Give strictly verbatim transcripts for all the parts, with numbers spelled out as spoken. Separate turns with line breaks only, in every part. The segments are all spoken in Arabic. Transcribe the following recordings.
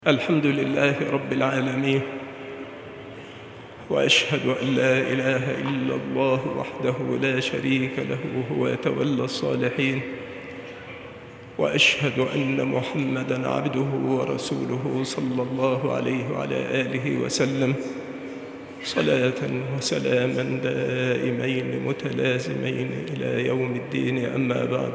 الحمد لله رب العالمين، وأشهد أن لا إله إلا الله وحده لا شريك له هو يتولى الصالحين، وأشهد أن محمدًا عبده ورسوله صلى الله عليه وعلى آله وسلم صلاة وسلاما دائمين متلازمين إلى يوم الدين. أما بعد،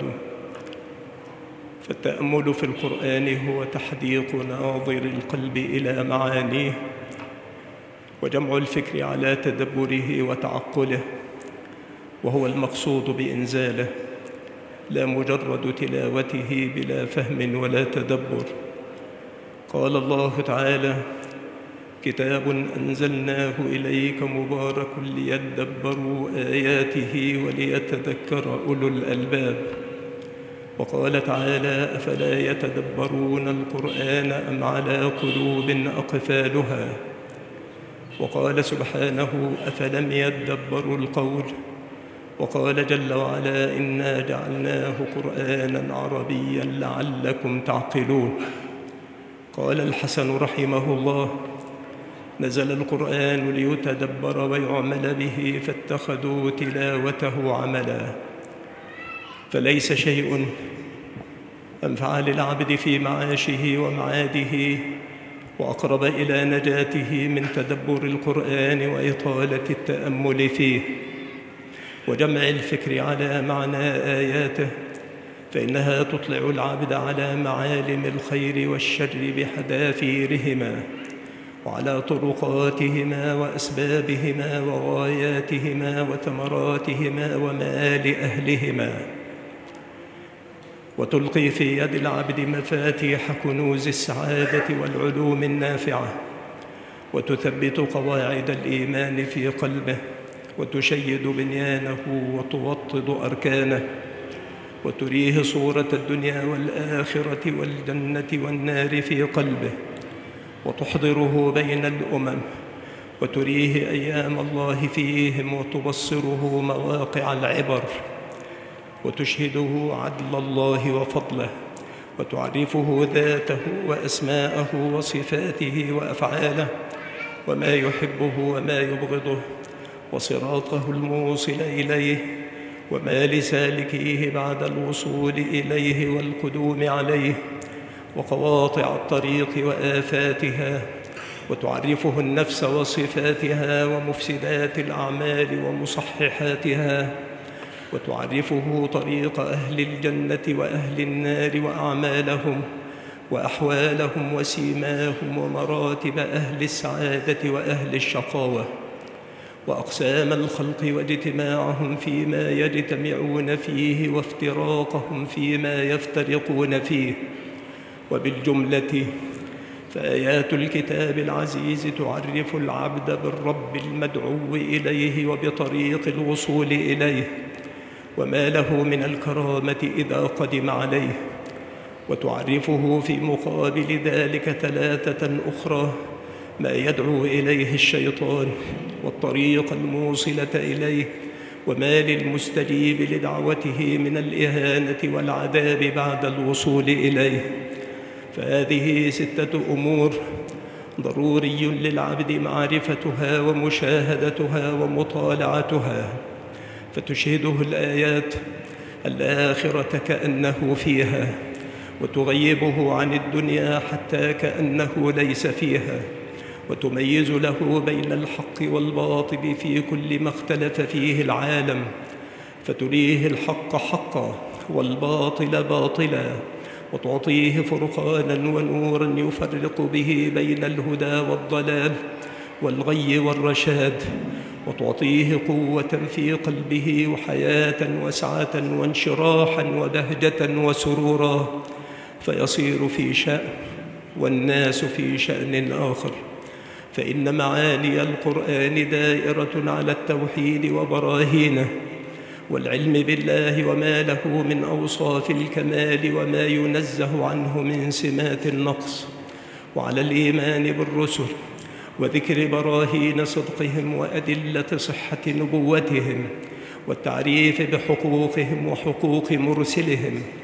فالتأمل في القرآن هو تحديق ناظر القلب إلى معانيه، وجمع الفكر على تدبره وتعقله، وهو المقصود بإنزاله، لا مجرد تلاوته بلا فهم ولا تدبر. قال الله تعالى: كتاب أنزلناه إليك مبارك ليدبروا آياته وليتذكر أولو الألباب. وقال تعالى: أفلا يتدبرون القرآن أم على قلوب أقفالها. وقال سبحانه: أفلم يدبروا القول. وقال جل وعلا: إنا جعلناه قرآنا عربيا لعلكم تعقلون. قال الحسن رحمه الله: نزل القرآن ليتدبر ويعمل به فاتخذوا تلاوته عملا. فليس شيء أنفع للعبد في معاشه ومعاده وأقرب إلى نجاته من تدبر القرآن وإطالة التأمل فيه وجمع الفكر على معنى آياته، فإنها تطلع العبد على معالم الخير والشر بحذافيرهما، وعلى طرقاتهما وأسبابهما وغاياتهما وثمراتهما ومآل أهلهما، وتلقي في يد العبد مفاتيح كنوز السعادة والعلوم النافعة، وتثبت قواعد الإيمان في قلبه، وتشيد بنيانه وتوطد أركانه، وتريه صورة الدنيا والآخرة والجنة والنار في قلبه، وتحضره بين الأمم، وتريه أيام الله فيهم، وتبصره مواقع العبر، وتشهده عدل الله وفضله، وتعرفه ذاته وأسماءه وصفاته وأفعاله، وما يحبه وما يبغضه، وصراطه الموصل إليه، وما لسالكيه بعد الوصول إليه والقدوم عليه، وقواطع الطريق وآفاتها، وتعرفه النفس وصفاتها ومفسدات الأعمال ومصححاتها، وتعرفه طريق أهل الجنة وأهل النار وأعمالهم وأحوالهم وسيماهم ومراتب أهل السعادة وأهل الشقاوة، وأقسام الخلق واجتماعهم فيما يجتمعون فيه وافتراقهم فيما يفترقون فيه. وبالجملة فآيات الكتاب العزيز تعرف العبد بالرب المدعو إليه وبطريق الوصول إليه، وما له من الكرامة إذا قدم عليه، وتعرفه في مقابل ذلك ثلاثة أخرى: ما يدعو إليه الشيطان، والطريق الموصلة إليه، وما للمستجيب لدعوته من الإهانة والعذاب بعد الوصول إليه. فهذه ستة أمور ضروري للعبد معرفتها ومشاهدتها ومطالعتها، فتشهده الآيات الآخرة كأنه فيها، وتغيبه عن الدنيا حتى كأنه ليس فيها، وتميز له بين الحق والباطل في كل ما اختلف فيه العالم، فتريه الحق حقا والباطل باطلا، وتعطيه فرقانا ونورا يفرق به بين الهدى والضلال والغي والرشاد، وتعطيه قوة في قلبه وحياة وسعة وانشراحا وبهجة وسرورا، فيصير في شأن والناس في شأن آخر. فإن معاني القرآن دائرة على التوحيد وبراهينه، والعلم بالله وما له من أوصاف الكمال وما ينزه عنه من سمات النقص، وعلى الإيمان بالرسل وذكر براهين صدقهم وأدلة صحة نبوتهم، والتعريف بحقوقهم وحقوق مرسلهم،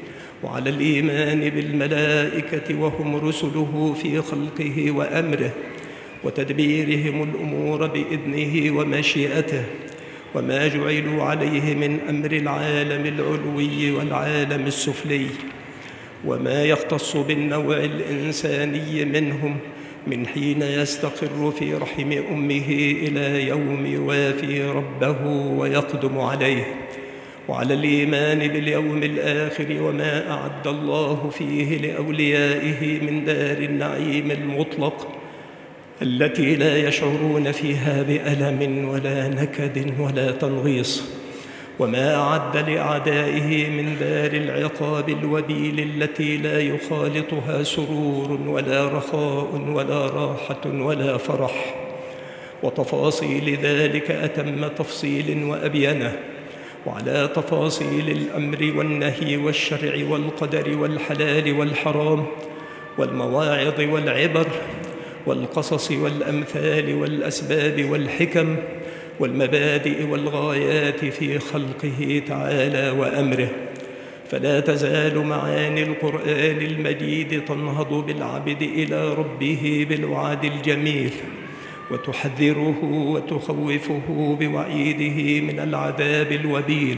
وعلى الإيمان بالملائكة وهم رسله في خلقه وأمره وتدبيرهم الأمور بإذنه ومشيئته، وما جعلوا عليه من أمر العالم العلوي والعالم السفلي، وما يختص بالنوع الإنساني منهم من حين يستقر في رحم أمه إلى يوم يوافي ربه ويقدم عليه، وعلى الإيمان باليوم الآخر وما أعد الله فيه لأوليائه من دار النعيم المطلق التي لا يشعرون فيها بألم ولا نكد ولا تنغيص، وما أعد لأعدائه من دار العقاب الوبيل التي لا يخالطها سرور ولا رخاء ولا راحة ولا فرح، وتفاصيل ذلك أتم تفصيل وأبينه، وعلى تفاصيل الأمر والنهي والشرع والقدر والحلال والحرام والمواعظ والعبر والقصص والأمثال والأسباب والحكم والمبادئ والغايات في خلقه تعالى وأمره. فلا تزال معاني القرآن المجيد تنهض بالعبد إلى ربه بالوعد الجميل، وتحذره وتخوفه بوعيده من العذاب الوبيل،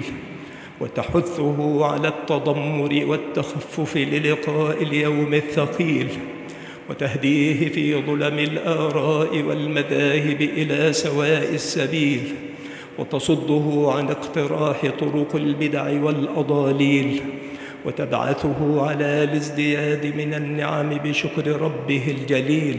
وتحثه على التضمر والتخفف للقاء اليوم الثقيل، وتهديه في ظلم الآراء والمذاهب إلى سواء السبيل، وتصده عن اقتراح طرق البدع والأضاليل، وتبعثه على الازدياد من النعم بشكر ربه الجليل،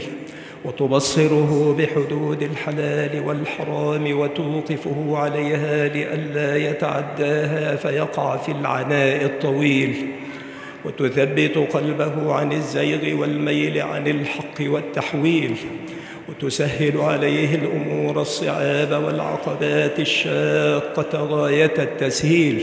وتبصره بحدود الحلال والحرام وتوقفه عليها لئلا يتعداها فيقع في العناء الطويل، وتثبت قلبه عن الزيغ والميل عن الحق والتحويل، وتسهل عليه الأمور الصعاب والعقبات الشاقة غاية التسهيل،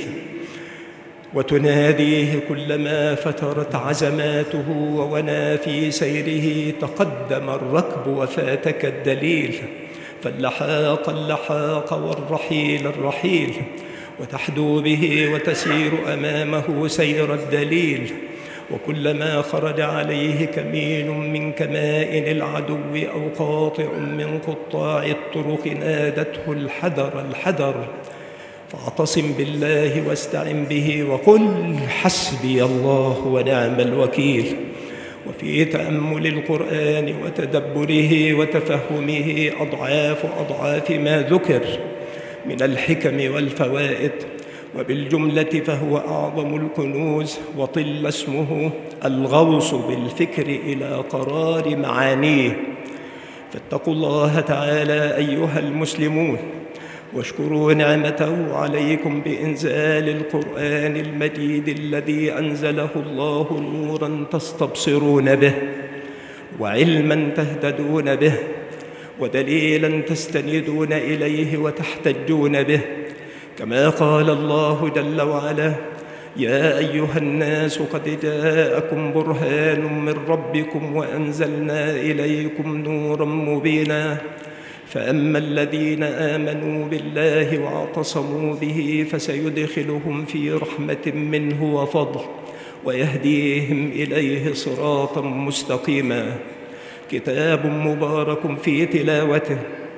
وتناديه كلما فترت عزماته وونا في سيره تقدم الركب وفاتك الدليل، فاللحاق اللحاق والرحيل الرحيل، وتحدو به وتسير أمامه سير الدليل، وكلما خرج عليه كمين من كمائن العدو أو قاطع من قطاع الطرق نادته الحذر الحذر، فاعتصم بالله واستعن به وقل حسبي الله ونعم الوكيل. وفي تأمل القرآن وتدبره وتفهمه أضعاف أضعاف ما ذكر من الحكم والفوائد، وبالجملة فهو أعظم الكنوز، وطل اسمه الغوص بالفكر إلى قرار معانيه. فاتقوا الله تعالى أيها المسلمون، واشكروا نعمته عليكم بإنزال القرآن المجيد الذي أنزله الله نوراً تستبصرون به، وعلماً تهتدون به، ودليلاً تستندون إليه وتحتجون به، كما قال الله جل وعلا: يا أيها الناس قد جاءكم برهان من ربكم وأنزلنا إليكم نوراً مبيناً، فأما الذين آمنوا بالله واعتصموا به فسيدخلهم في رحمة منه وفضل ويهديهم إليه صراطاً مستقيماً. كتاب مبارك في تلاوته،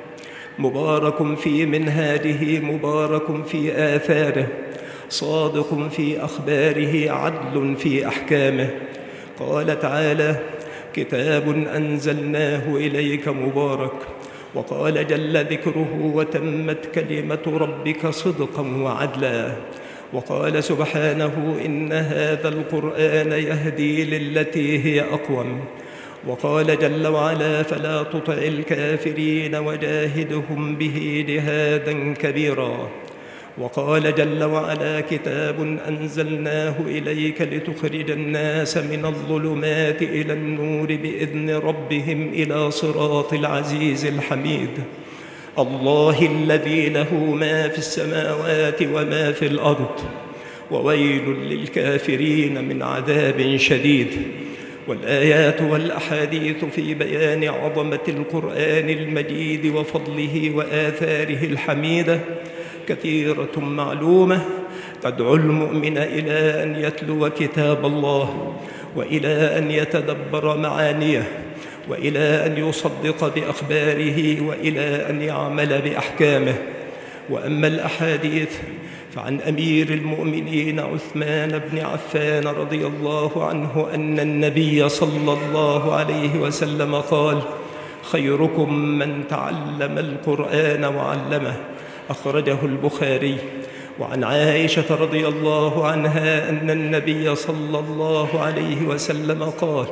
مبارك في منهاجه، مبارك في آثاره، صادق في أخباره، عدل في أحكامه. قال تعالى: كتاب أنزلناه إليك مبارك. وقال جل ذكره: وتمت كلمة ربك صدقا وعدلا. وقال سبحانه: إن هذا القرآن يهدي للتي هي أقوم. وقال جل وعلا: فلا تطع الكافرين وجاهدهم به جهادا كبيرا. وقال جل وعلا: كتاب أنزلناه إليك لتخرج الناس من الظلمات إلى النور بإذن ربهم إلى صراط العزيز الحميد، الله الذي له ما في السماوات وما في الأرض، وويل للكافرين من عذاب شديد. والآيات والأحاديث في بيان عظمة القرآن المجيد وفضله وآثاره الحميدة كثيرة معلومة، تدعو المؤمن إلى أن يتلو كتاب الله، وإلى أن يتدبر معانيه، وإلى أن يصدق بأخباره، وإلى أن يعمل بأحكامه. وأما الأحاديث فعن أمير المؤمنين عثمان بن عفان رضي الله عنه أن النبي صلى الله عليه وسلم قال: خيركم من تعلم القرآن وعلمه، أخرجه البخاري. وعن عائشة رضي الله عنها أن النبي صلى الله عليه وسلم قال: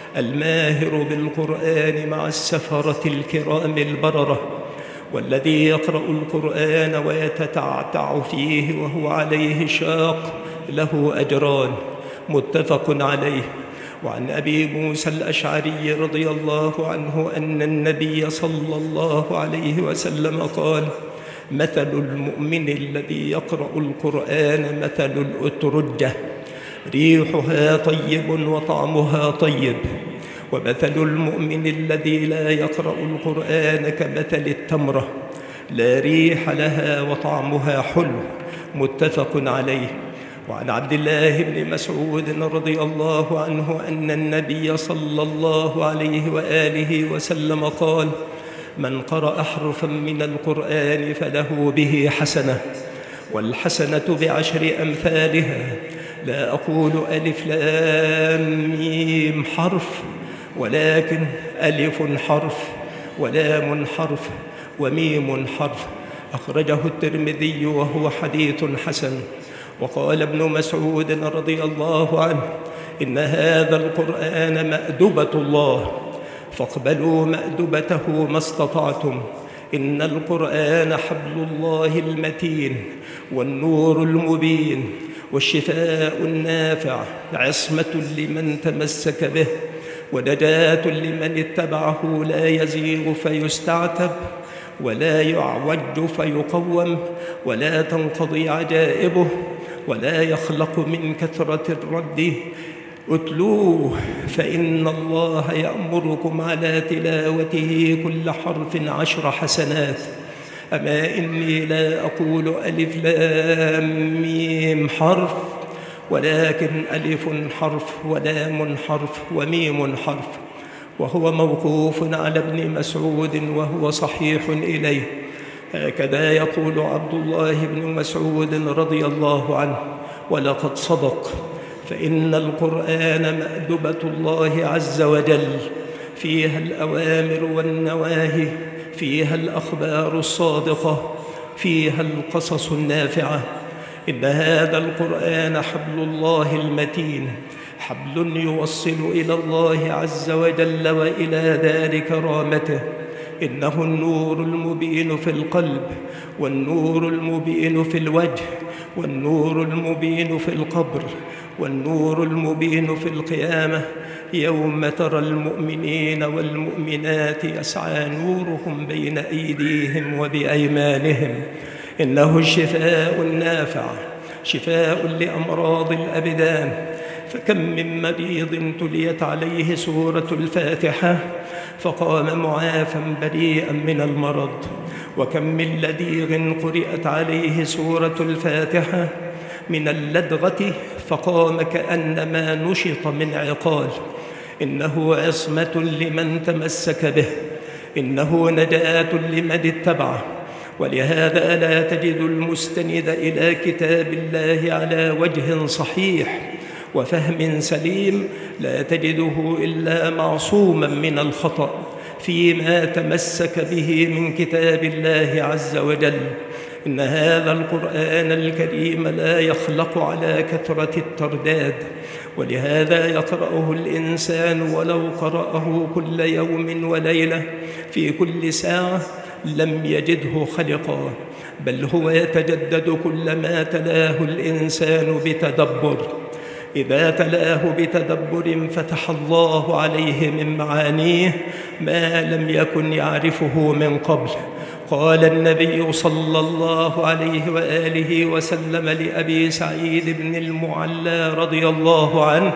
الماهر بالقرآن مع السفرة الكرام البررة، والذي يقرأ القرآن ويتتعتع فيه وهو عليه شاق له أجران، متفق عليه. وعن أبي موسى الأشعري رضي الله عنه أن النبي صلى الله عليه وسلم قال: مثل المؤمن الذي يقرأ القرآن مثل الأترجة، ريحها طيب وطعمها طيب، ومثل المؤمن الذي لا يقرأ القرآن كمثل التمرة، لا ريح لها وطعمها حلو، متفق عليه. وعن عبد الله بن مسعود رضي الله عنه أن النبي صلى الله عليه وآله وسلم قال: من قرأ حرفا من القرآن فله به حسنة، والحسنة بعشر أمثالها، لا أقول ألف لام ميم حرف، ولكن ألف حرف ولام حرف وميم حرف، أخرجه الترمذي وهو حديث حسن. وقال ابن مسعود رضي الله عنه: إن هذا القرآن مأدبة الله، فاقبلوا مأدبته ما استطعتم. إن القرآن حبل الله المتين، والنور المبين، والشفاء النافع، عصمة لمن تمسك به، ونجاة لمن اتبعه، لا يزيغ فيستعتب، ولا يعوج فيقوم، ولا تنقضي عجائبه، ولا يخلق من كثرة الرد. اتلوه فإن الله يأمركم على تلاوته كل حرف عشر حسنات. أما إني لا أقول ألف لام ميم حرف، ولكن ألف حرف ولام حرف وميم حرف. وهو موقوف على ابن مسعود وهو صحيح إليه. هكذا يقول عبد الله بن مسعود رضي الله عنه: ولقد صدق، فإن القرآن مأدبة الله عز وجل، فيها الأوامر والنواهي، فيها الأخبار الصادقة، فيها القصص النافعة. إن هذا القرآن حبل الله المتين، حبل يوصل إلى الله عز وجل وإلى دار كرامته. إنه النور المبين في القلب، والنور المبين في الوجه، والنور المبين في القبر، والنور المبين في القيامة، يوم ترى المؤمنين والمؤمنات يسعى نورهم بين أيديهم وبأيمانهم. إنه الشفاء النافع، شفاء لأمراض الأبدان. فكم من مريض تليت عليه سورة الفاتحة فقام معافى بريئا من المرض، وكم من لديغ قرئت عليه سورة الفاتحة من اللدغة فقام كأنما نشط من عقال. إنه عصمة لمن تمسك به، إنه نجاة لمن اتبعه. ولهذا لا تجد المستند إلى كتاب الله على وجه صحيح وفهم سليم، لا تجده إلا معصوما من الخطأ فيما تمسك به من كتاب الله عز وجل. إن هذا القرآن الكريم لا يخلق على كثرة الترداد، ولهذا يقرأه الإنسان ولو قرأه كل يوم وليلة في كل ساعة لم يجده خلقا، بل هو يتجدد كلما تلاه الإنسان بتدبر. إذا تلاه بتدبر فتح الله عليه من معانيه ما لم يكن يعرفه من قبل. قال النبي صلى الله عليه وآله وسلم لأبي سعيد بن المعلى رضي الله عنه: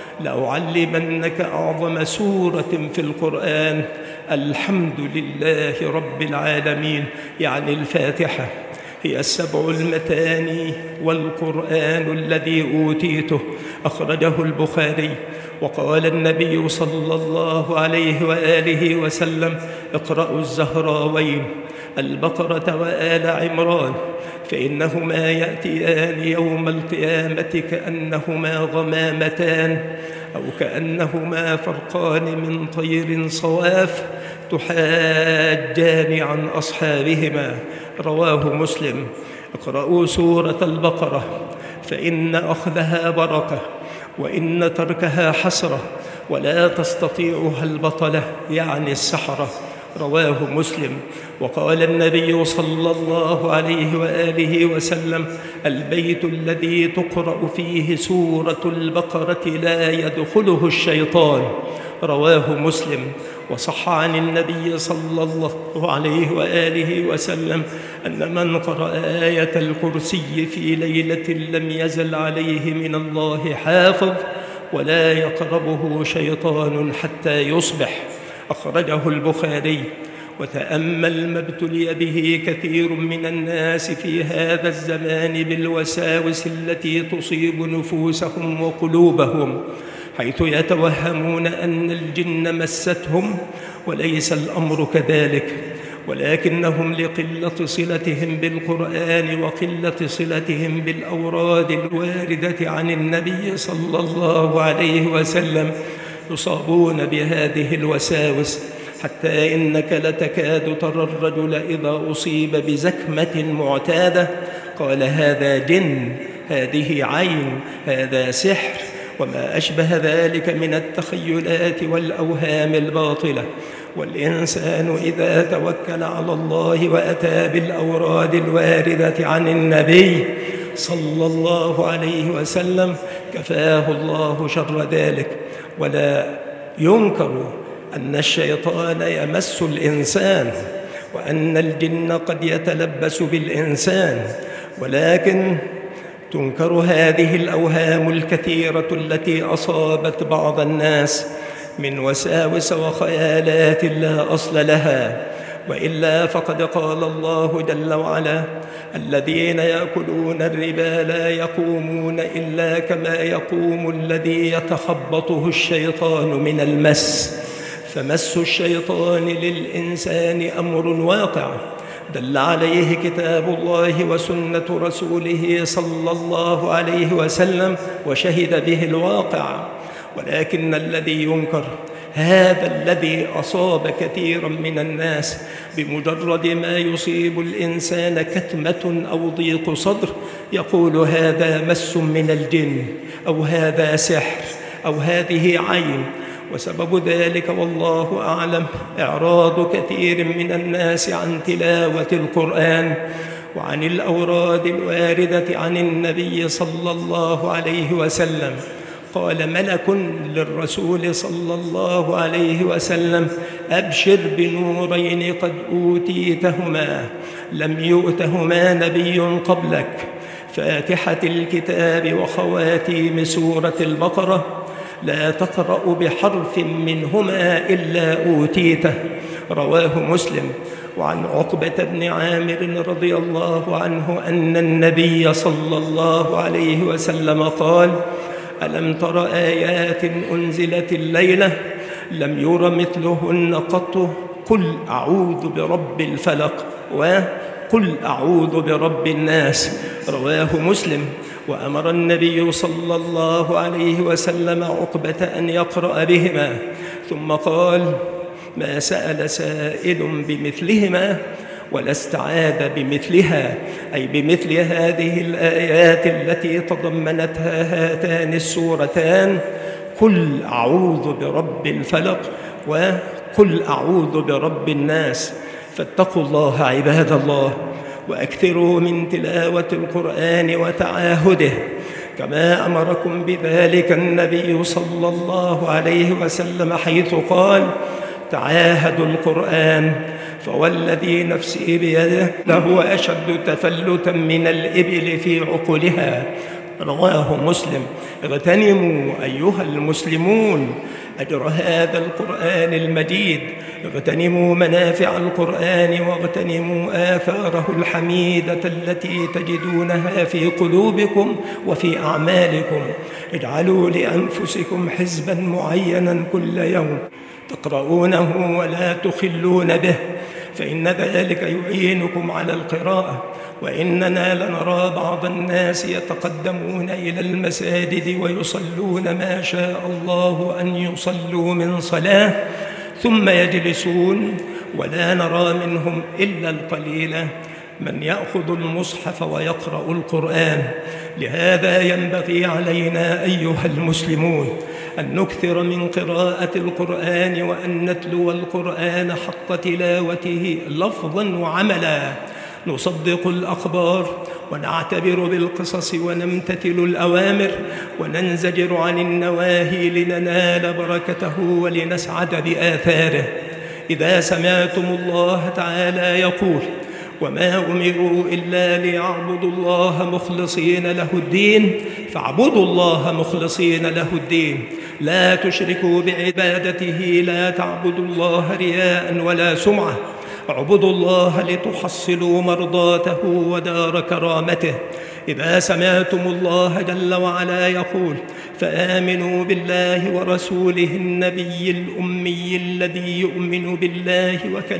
لأعلمنك أعظم سورة في القرآن الحمد لله رب العالمين، يعني الفاتحة. هي السبع المثاني والقرآن الذي أوتيته، أخرجه البخاري. وقال النبي صلى الله عليه وآله وسلم: اقرأوا الزهراوين البقرة وآل عمران، فإنهما يأتيان يوم القيامة كأنهما غمامتان أو كأنهما فرقان من طير صواف تحاجان عن أصحابهما. رواه مسلم. اقرأوا سورة البقرة فإن أخذها بركة وإن تركها حسرة، ولا تستطيعها البطلة يعني السحرة. رواه مسلم. وقال النبي صلى الله عليه وآله وسلم: البيت الذي تقرأ فيه سورة البقرة لا يدخله الشيطان. رواه مسلم. وصح عن النبي صلى الله عليه وآله وسلم أن من قرأ آية الكرسي في ليلة لم يزل عليه من الله حافظ ولا يقربه شيطان حتى يصبح. أخرجه البخاري. وتأمل ما ابتلي به كثير من الناس في هذا الزمان بالوساوس التي تصيب نفوسهم وقلوبهم، حيث يتوهمون أن الجن مستهم، وليس الأمر كذلك، ولكنهم لقلة صلتهم بالقرآن وقلة صلتهم بالأوراد الواردة عن النبي صلى الله عليه وسلم يصابون بهذه الوساوس، حتى إنك لتكاد ترى الرجل إذا أصيب بزكمة معتادة قال: هذا جن، هذه عين، هذا سحر، وما أشبه ذلك من التخيلات والأوهام الباطلة. والإنسان إذا توكل على الله وأتى بالأوراد الواردة عن النبي صلى الله عليه وسلم كفاه الله شر ذلك. ولا ينكر أن الشيطان يمس الإنسان وأن الجن قد يتلبس بالإنسان، ولكن تنكر هذه الأوهام الكثيرة التي أصابت بعض الناس من وساوس وخيالات لا أصل لها. وإلا فقد قال الله جل وعلا: الذين يأكلون الربا لا يقومون إلا كما يقوم الذي يتخبطه الشيطان من المس. فمس الشيطان للإنسان أمر واقع دل عليه كتاب الله وسنة رسوله صلى الله عليه وسلم وشهد به الواقع. ولكن الذي ينكر هذا الذي أصاب كثيرا من الناس بمجرد ما يصيب الإنسان كتمة أو ضيق صدر يقول: هذا مس من الجن، أو هذا سحر، أو هذه عين. وسبب ذلك والله أعلم إعراض كثير من الناس عن تلاوة القرآن وعن الأوراد الواردة عن النبي صلى الله عليه وسلم. قال ملك للرسول صلى الله عليه وسلم: أبشر بنورين قد أوتيتهما لم يؤتهما نبي قبلك، فاتحة الكتاب وخواتيم سورة البقرة، لا تقرأ بحرف منهما إلا أوتيته. رواه مسلم. وعن عقبة بن عامر رضي الله عنه أن النبي صلى الله عليه وسلم قال: ألم تر آيات أنزلت الليلة لم ير مثلهن قط، قل أعوذ برب الفلق وقل أعوذ برب الناس. رواه مسلم. وأمر النبي صلى الله عليه وسلم عقبة أن يقرأ بهما، ثم قال: ما سأل سائل بمثلهما ولا استعاذ بمثلها، أي بمثل هذه الآيات التي تضمنتها هاتان السورتان: قل أعوذ برب الفلق وقل أعوذ برب الناس. فاتقوا الله عباد الله، وأكثروا من تلاوة القرآن وتعاهده، كما أمركم بذلك النبي صلى الله عليه وسلم، حيث قال: تعاهدوا القرآن فوالذي نفسي بيده لهو أشد تفلتا من الإبل في عقلها. رواه مسلم. اغتنموا أيها المسلمون أجر هذا القرآن المجيد. اغتنموا منافع القرآن واغتنموا آثاره الحميدة التي تجدونها في قلوبكم وفي أعمالكم. اجعلوا لأنفسكم حزبا معينا كل يوم تقرؤونه ولا تخلون به، فإن ذلك يعينكم على القراءة. وإننا لنرى بعض الناس يتقدمون إلى المساجد ويصلون ما شاء الله أن يصلوا من صلاة ثم يجلسون، ولا نرى منهم إلا القليل من يأخذ المصحف ويقرأ القرآن. لهذا ينبغي علينا أيها المسلمون أن نكثر من قراءة القرآن وأن نتلو القرآن حق تلاوته لفظا وعملا. نصدق الأخبار ونعتبر بالقصص ونمتثل الأوامر وننزجر عن النواهي لننال بركته ولنسعد بآثاره. إذا سمعتم الله تعالى يقول: وما أمروا إلا ليعبدوا الله مخلصين له الدين فاعبدوا الله مخلصين له الدين، لا تشركوا بعبادته، لا تعبدوا الله رياء ولا سمعة، اعبدوا الله لتحصلوا مرضاته ودار كرامته. إذا سمعتم الله جل وعلا يقول: فآمنوا بالله ورسوله النبي الأمي الذي يؤمن بالله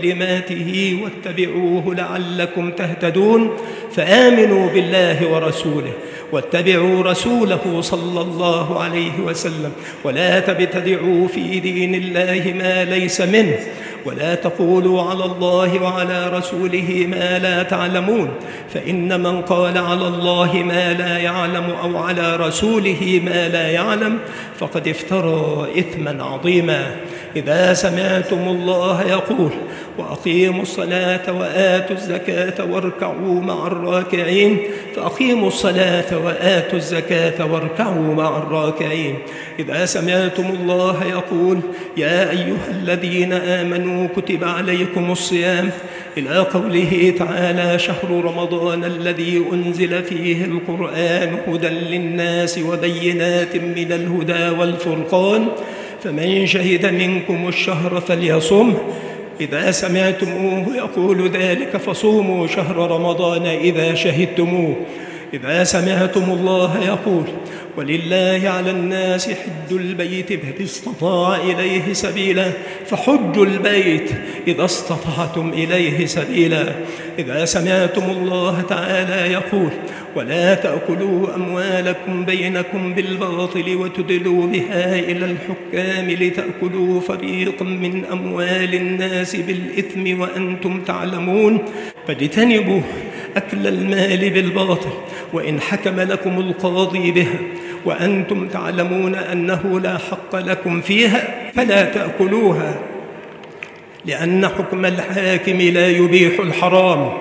وكلماته واتبعوه لعلكم تهتدون، فآمنوا بالله ورسوله واتبعوا رسوله صلى الله عليه وسلم، ولا تبتدعوا في دين الله ما ليس منه، ولا تقولوا على الله وعلى رسوله ما لا تعلمون، فإن من قال على الله ما لا يعلم أو على رسوله ما لا يعلم فقد افترى إثما عظيما. إذا سمعتم الله يقول: وأقيموا الصلاة وآتوا الزكاة واركعوا مع الراكعين، فأقيموا الصلاة وآتوا الزكاة واركعوا مع الراكعين. إذا سمعتم الله يقول: يا أيها الذين آمنوا كتب عليكم الصيام، إلى قوله تعالى: شهر رمضان الذي أنزل فيه القرآن هدى للناس وبينات من الهدى والفرقان، فمن شهد منكم الشهر فليصمه. إذا سمعتموه يقول ذلك فصوموا شهر رمضان إذا شهدتموه. إذا سمعتم الله يقول: ولله على الناس حج البيت من استطاع إليه سبيلا، فحجوا البيت إذا استطعتم إليه سبيلا. إذا سمعتم الله تعالى يقول: ولا تأكلوا أموالكم بينكم بالباطل وتدلوا بها إلى الحكام لتأكلوا فريقا من أموال الناس بالإثم وأنتم تعلمون، فاجتنبوا أكل المال بالباطل وإن حكم لكم القاضي بها وأنتم تعلمون أنه لا حق لكم فيها فلا تأكلوها، لأن حكم الحاكم لا يبيح الحرام.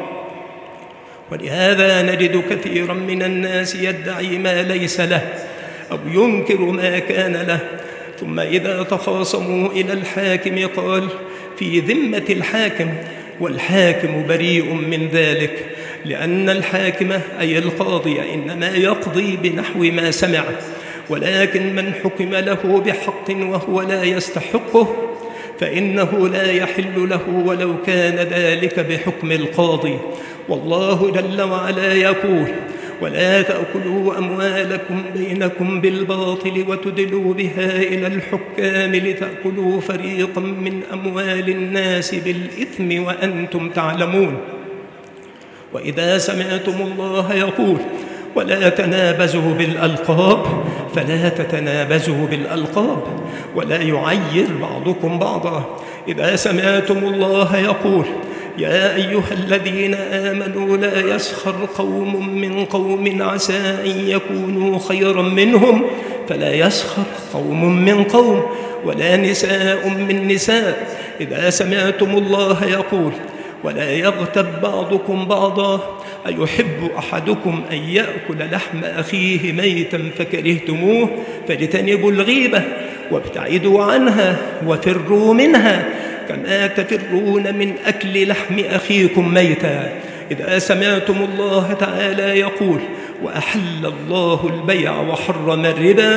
ولهذا نجد كثيرا من الناس يدعي ما ليس له أو ينكر ما كان له، ثم إذا تخاصموا إلى الحاكم قال: في ذمة الحاكم، والحاكم بريء من ذلك، لأن الحاكم أي القاضي إنما يقضي بنحو ما سمع، ولكن من حكم له بحق وهو لا يستحقه فإنه لا يحل له ولو كان ذلك بحكم القاضي. والله جل وعلا يقول: ولا تأكلوا أموالكم بينكم بالباطل وتدلوا بها إلى الحكام لتأكلوا فريقا من أموال الناس بالإثم وأنتم تعلمون. وإذا سمعتم الله يقول: ولا تنابزوا بالألقاب، فلا تتنابزوا بالألقاب، ولا يعير بعضكم بعضا. إذا سمعتم الله يقول: يا أيها الذين آمنوا لا يسخر قوم من قوم عسى أن يكونوا خيرا منهم، فلا يسخر قوم من قوم، ولا نساء من نساء. إذا سمعتم الله يقول: ولا يغتب بعضكم بعضا، أيحب أحدكم أن يأكل لحم أخيه ميتا فكرهتموه، فاجتنبوا الغيبة وابتعدوا عنها وفروا منها كما تفرون من أكل لحم أخيكم ميتا. إذا سمعتم الله تعالى يقول: وأحل الله البيع وحرم الربا،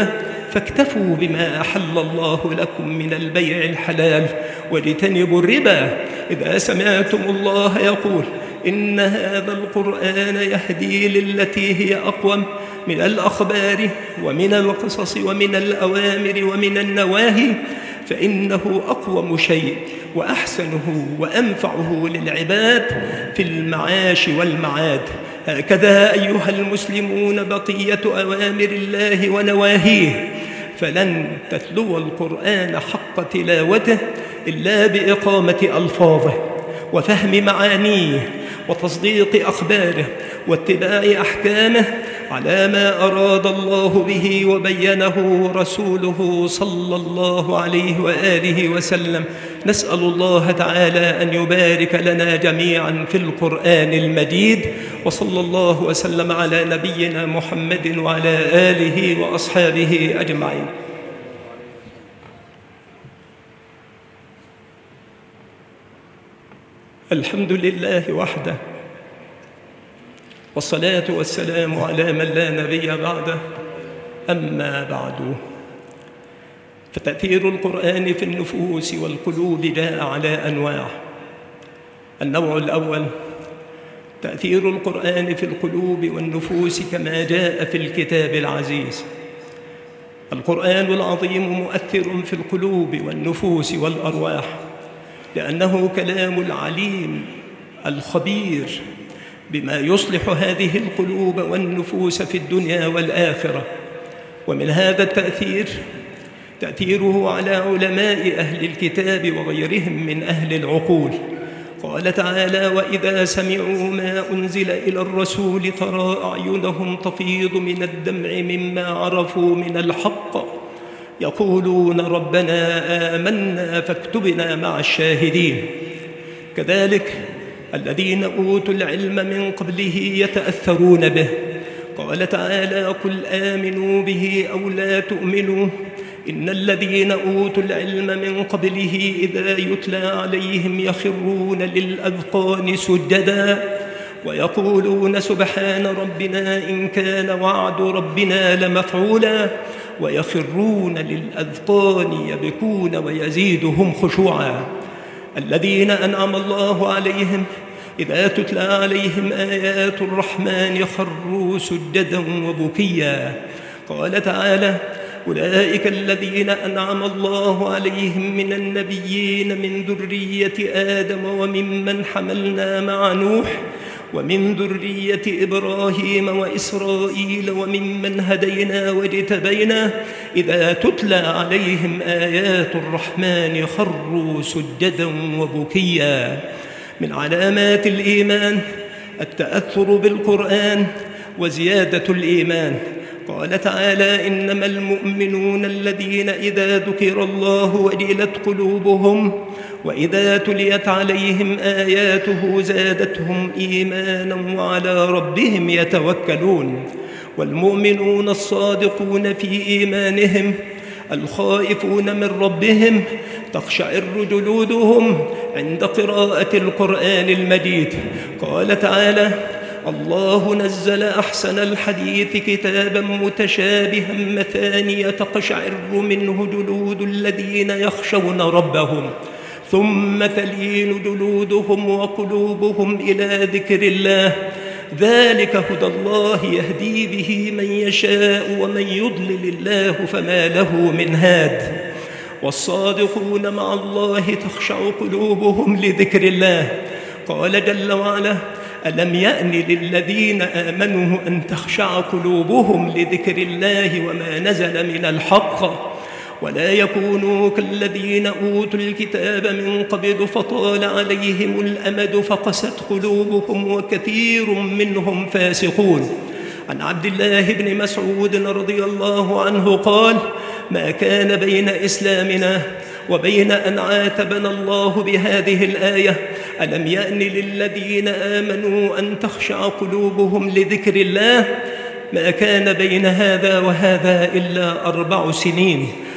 فاكتفوا بما أحل الله لكم من البيع الحلال واجتنبوا الربا. إذا سمعتم الله يقول إن هذا القرآن يهدي للتي هي أقوم من الأخبار ومن القصص ومن الأوامر ومن النواهي فإنه أقوم شيء وأحسنه وأنفعه للعباد في المعاش والمعاد. هكذا أيها المسلمون بقية أوامر الله ونواهيه، فلن تتلو القرآن حق تلاوته إلا بإقامة ألفاظه وفهم معانيه وتصديق أخباره واتباع أحكامه على ما أراد الله به وبينه رسوله صلى الله عليه وآله وسلم. نسأل الله تعالى أن يبارك لنا جميعا في القرآن المجيد، وصلى الله وسلم على نبينا محمد وعلى آله وأصحابه أجمعين. الحمد لله وحده، والصلاة والسلام على من لا نبي بعده. أما بعد، فتأثير القرآن في النفوس والقلوب جاء على أنواع. النوع الأول تأثير القرآن في القلوب والنفوس كما جاء في الكتاب العزيز. القرآن العظيم مؤثر في القلوب والنفوس والأرواح، لأنه كلام العليم الخبير بما يصلح هذه القلوب والنفوس في الدنيا والآخرة. ومن هذا التأثير تأثيره على علماء أهل الكتاب وغيرهم من أهل العقول. قال تعالى: وإذا سمعوا ما أنزل إلى الرسول ترى أعينهم تفيض من الدمع مما عرفوا من الحق يقولون ربنا آمنا فاكتبنا مع الشاهدين. كذلك الذين أوتوا العلم من قبله يتأثرون به. قال تعالى: قل آمنوا به أو لا تؤمنوا إن الذين أوتوا العلم من قبله إذا يتلى عليهم يخرون للأذقان سجدا ويقولون سبحان ربنا إن كان وعد ربنا لمفعولا ويخرون للأذقان يبكون ويزيدهم خشوعا. الذين أنعم الله عليهم إذا تتلى عليهم آيات الرحمن خروا سجدا وبكيا. قال تعالى: أولئك الذين أنعم الله عليهم من النبيين من ذرية آدم وممن حملنا مع نوح ومن ذرية إبراهيم وإسرائيل وممن هدينا واجتبينا إذا تتلى عليهم آيات الرحمن خروا سجدا وبكيا. من علامات الإيمان التأثر بالقرآن وزيادة الإيمان. قال تعالى: إنما المؤمنون الذين إذا ذكر الله وجلت قلوبهم وإذا تليت عليهم آياته زادتهم إيمانا وعلى ربهم يتوكلون. والمؤمنون الصادقون في إيمانهم الخائفون من ربهم تخشعر جلودهم عند قراءة القرآن المجيد. قال تعالى: الله نزل أحسن الحديث كتابا متشابها مثانية تقشعر منه جلود الذين يخشون ربهم ثم تلين جلودهم وقلوبهم إلى ذكر الله ذلك هدى الله يهدي به من يشاء ومن يضلل الله فما له من هاد. والصادقون مع الله تخشع قلوبهم لذكر الله. قال جل وعلا: ألم يأن للذين آمنوا أن تخشع قلوبهم لذكر الله وما نزل من الحق ولا يكونوا كالذين أوتوا الكتاب من قبل فطال عليهم الأمد فقست قلوبهم وكثير منهم فاسقون. عن عبد الله بن مسعود رضي الله عنه قال: ما كان بين إسلامنا وبين أن عاتبنا الله بهذه الآية ألم يأن للذين آمنوا أن تخشع قلوبهم لذكر الله ما كان بين هذا وهذا إلا أربع سنين.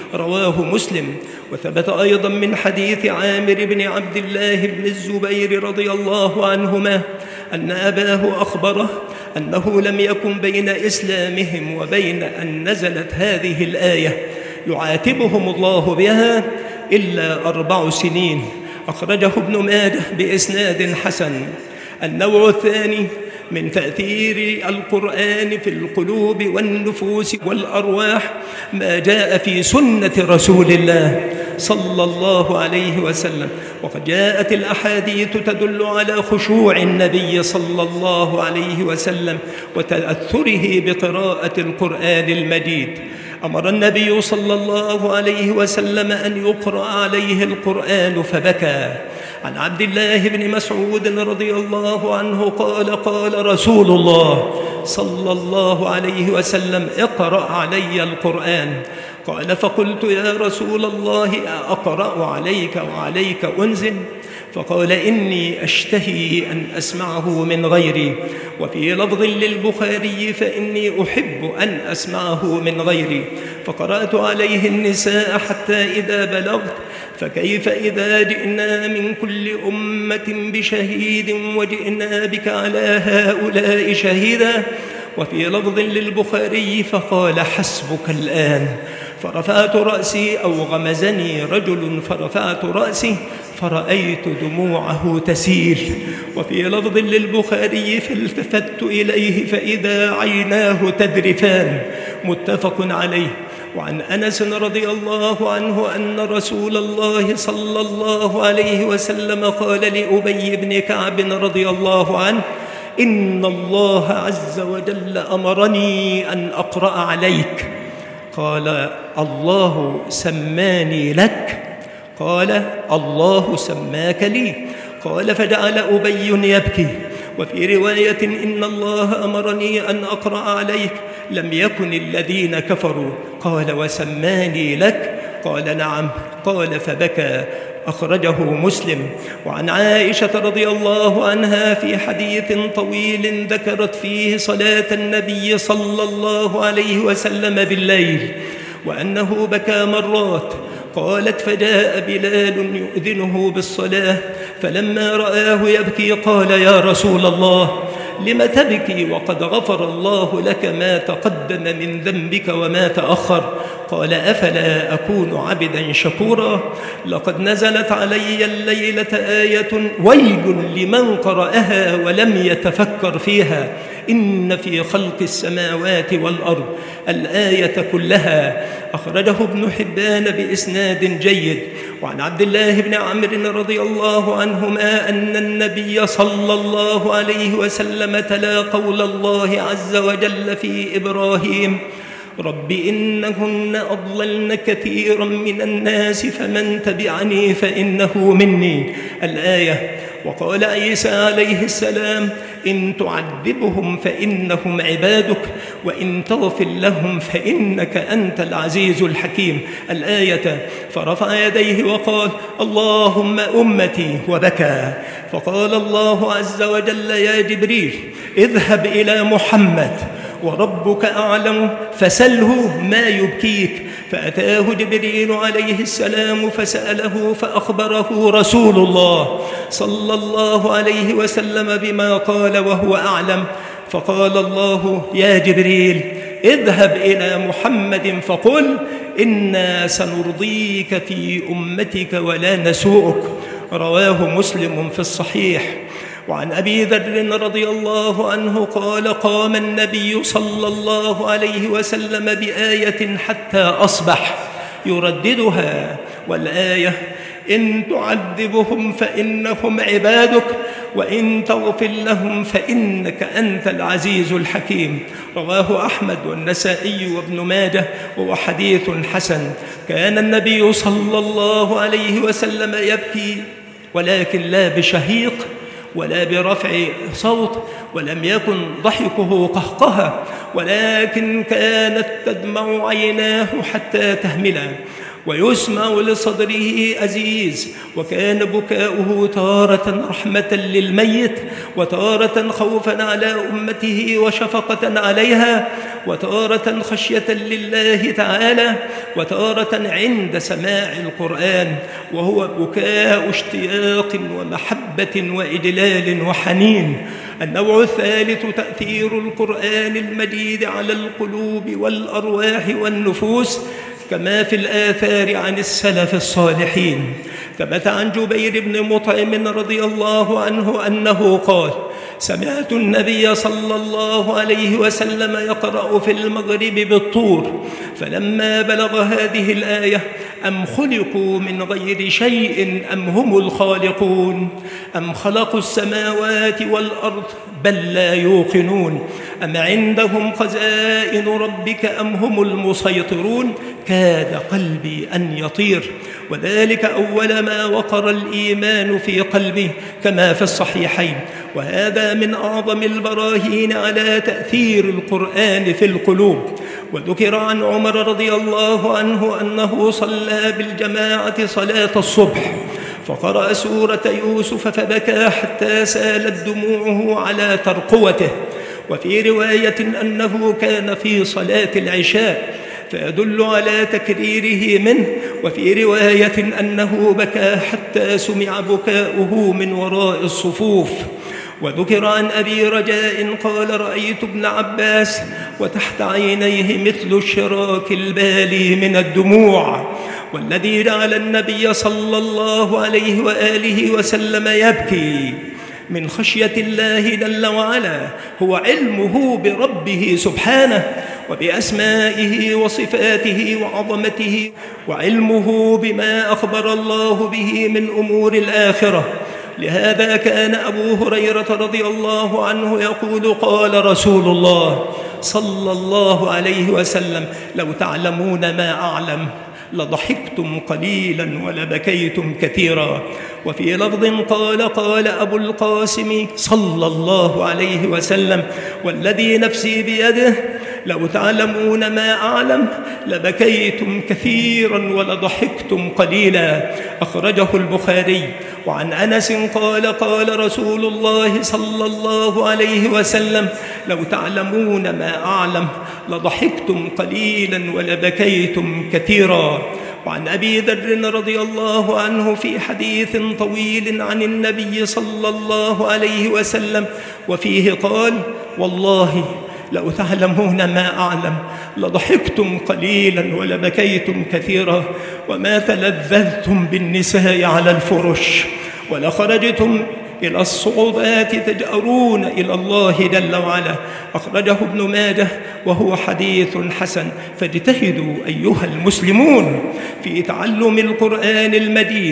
رواه مسلم. وثبت أيضا من حديث عامر بن عبد الله بن الزبير رضي الله عنهما أن أباه أخبره أنه لم يكن بين إسلامهم وبين أن نزلت هذه الآية يعاتبهم الله بها إلا أربع سنين. أخرجه ابن ماجه بإسناد حسن. النوع الثاني من تأثير القرآن في القلوب والنفوس والأرواح ما جاء في سنة رسول الله صلى الله عليه وسلم. وقد جاءت الأحاديث تدل على خشوع النبي صلى الله عليه وسلم وتأثره بقراءة القرآن المجيد. أمر النبي صلى الله عليه وسلم أن يقرأ عليه القرآن فبكى. عن عبد الله بن مسعود رضي الله عنه قال قال رسول الله صلى الله عليه وسلم اقرأ علي القرآن. قال فقلت يا رسول الله أقرأ عليك وعليك أنزل؟ فقال إني أشتهي أن أسمعه من غيري. وفي لفظ للبخاري فإني أحب أن أسمعه من غيري. فقرأت عليه النساء حتى إذا بلغت فكيف إذا جئنا من كل أمة بشهيد وجئنا بك على هؤلاء شهيدا. وفي لفظ للبخاري فقال حسبك الآن. فرفعت رأسي أو غمزني رجل فرفعت رأسي فرأيت دموعه تسيل. وفي لفظ للبخاري فالتفت إليه فإذا عيناه تذرفان. متفق عليه. وعن أنس رضي الله عنه أن رسول الله صلى الله عليه وسلم قال لأبي بن كعب رضي الله عنه إن الله عز وجل أمرني أن أقرأ عليك. قال الله سماني لك؟ قال الله سماك لي. قال فجعل أبي يبكي. وفي رواية إن الله أمرني أن أقرأ عليك لم يكن الذين كفروا. قال وسماني لك؟ قال نعم. قال فبكى. أخرجه مسلم. وعن عائشة رضي الله عنها في حديث طويل ذكرت فيه صلاة النبي صلى الله عليه وسلم بالليل وأنه بكى مرات. قالت فجاء بلال يؤذنه بالصلاة فلما رآه يبكي قال يا رسول الله لم تبكي وقد غفر الله لك ما تقدم من ذنبك وما تأخر؟ قال أفلا أكون عبدا شكورا؟ لقد نزلت علي الليلة آية ويل لمن قرأها ولم يتفكر فيها إن في خلق السماوات والأرض الآية كلها. أخرجه ابن حبان بإسناد جيد. وعن عبد الله بن عمرو رضي الله عنهما أن النبي صلى الله عليه وسلم تلا قول الله عز وجل في إبراهيم رب إنهن أضللن كثيرا من الناس فمن تبعني فإنه مني الآية. وقال عيسى عليه السلام إن تعذبهم فإنهم عبادك وإن تغفر لهم فإنك أنت العزيز الحكيم الآية. فرفع يديه وقال اللهم أمتي وبكى. فقال الله عز وجل يا جبريل اذهب إلى محمد وربك أعلم فسله ما يبكيك. فأتاه جبريل عليه السلام فسأله فأخبره رسول الله صلى الله عليه وسلم بما قال وهو أعلم. فقال الله يا جبريل اذهب إلى محمد فقل إنا سنرضيك في أمتك ولا نسوءك. رواه مسلم في الصحيح. وعن أبي ذر رضي الله عنه قال قام النبي صلى الله عليه وسلم بآية حتى أصبح يرددها والآية إن تعذبهم فإنهم عبادك وإن تغفر لهم فإنك أنت العزيز الحكيم. رواه أحمد والنسائي وابن ماجه وهو حديث حسن. كان النبي صلى الله عليه وسلم يبكي ولكن لا بشهيق ولا برفع صوت ولم يكن ضحكه قهقهة ولكن كانت تدمع عيناه حتى تهملا. ويسمع لصدره أزيز، وكان بكاؤه تارة رحمة للميت، وتارة خوفا على أمته وشفقة عليها، وتارة خشية لله تعالى، وتارة عند سماع القرآن، وهو بكاء اشتياق ومحبة وإجلال وحنين. النوع الثالث تأثير القرآن المجيد على القلوب والأرواح والنفوس، كما في الآثار عن السلف الصالحين. ثبت عن جبير بن مطعم رضي الله عنه أنه قال: سمعت النبي صلى الله عليه وسلم يقرأ في المغرب بالطور، فلما بلغ هذه الآية: أم خلقوا من غير شيء أم هم الخالقون، أم خلقوا السماوات والأرض بل لا يوقنون، أم عندهم خزائن ربك أم هم المسيطرون، كاد قلبي أن يطير. وذلك أول ما وقر الإيمان في قلبه كما في الصحيحين. وهذا من أعظم البراهين على تأثير القرآن في القلوب. وذكر عن عمر رضي الله عنه أنه صلى بالجماعة صلاة الصبح، فقرأ سورة يوسف فبكى حتى سالت دموعه على ترقوته. وفي رواية أنه كان في صلاة العشاء، فيدل على تكريره منه. وفي رواية أنه بكى حتى سمع بكاؤه من وراء الصفوف. وذكر عن أبي رجاء قال: رأيت ابن عباس وتحت عينيه مثل الشراك البالي من الدموع، والذي جعل النبي صلى الله عليه وآله وسلم يبكي من خشية الله جل وعلا هو علمه بربه سبحانه وبأسمائه وصفاته وعظمته، وعلمه بما أخبر الله به من أمور الآخرة. لهذا كان أبو هريرة رضي الله عنه يقول: قال رسول الله صلى الله عليه وسلم: لو تعلمون ما أعلم لضحكتم قليلا ولبكيتم كثيرا. وفي لفظ قال: قال أبو القاسم صلى الله عليه وسلم: والذي نفسي بيده لو تعلمون ما أعلم لبكيتم كثيرا ولضحكتم قليلا. أخرجه البخاري. وعن أنس قال: قال رسول الله صلى الله عليه وسلم: لو تعلمون ما أعلم لضحكتم قليلا ولبكيتم كثيرا. وعن أبي ذر رضي الله عنه في حديث طويل عن النبي صلى الله عليه وسلم، وفيه قال: والله لو تعلمون ما أعلم لضحكتم قليلا ولبكيتم كثيرا، وما تلذذتم بالنساء على الفرش، ولخرجتم إلى الصعوبات تجأرون إلى الله جل وعلا. أخرجه ابن ماجه وهو حديث حسن. فاجتهدوا أيها المسلمون في تعلم القرآن المجيد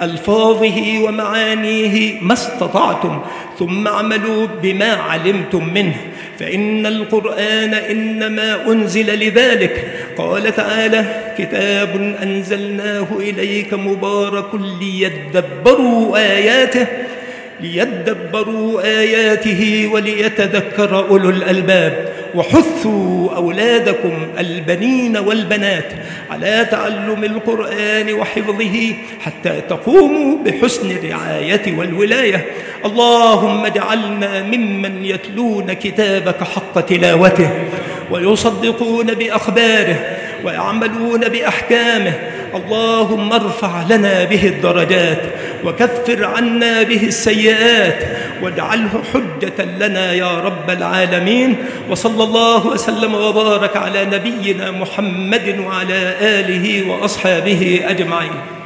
ألفاظه ومعانيه ما استطعتم، ثم اعملوا بما علمتم منه، فإن القرآن إنما أنزل لذلك. قال تعالى: كتاب أنزلناه إليك مبارك ليدبروا آياته ليدبروا آياته وليتذكر أولو الألباب. وحثوا أولادكم البنين والبنات على تعلم القرآن وحفظه حتى تقوموا بحسن الرعاية والولاية. اللهم اجعلنا ممن يتلون كتابك حق تلاوته ويصدقون بأخباره ويعملون بأحكامه. اللهم ارفع لنا به الدرجات وكفر عنا به السيئات واجعله حجة لنا يا رب العالمين. وصلى الله وسلم وبارك على نبينا محمد وعلى آله وأصحابه أجمعين.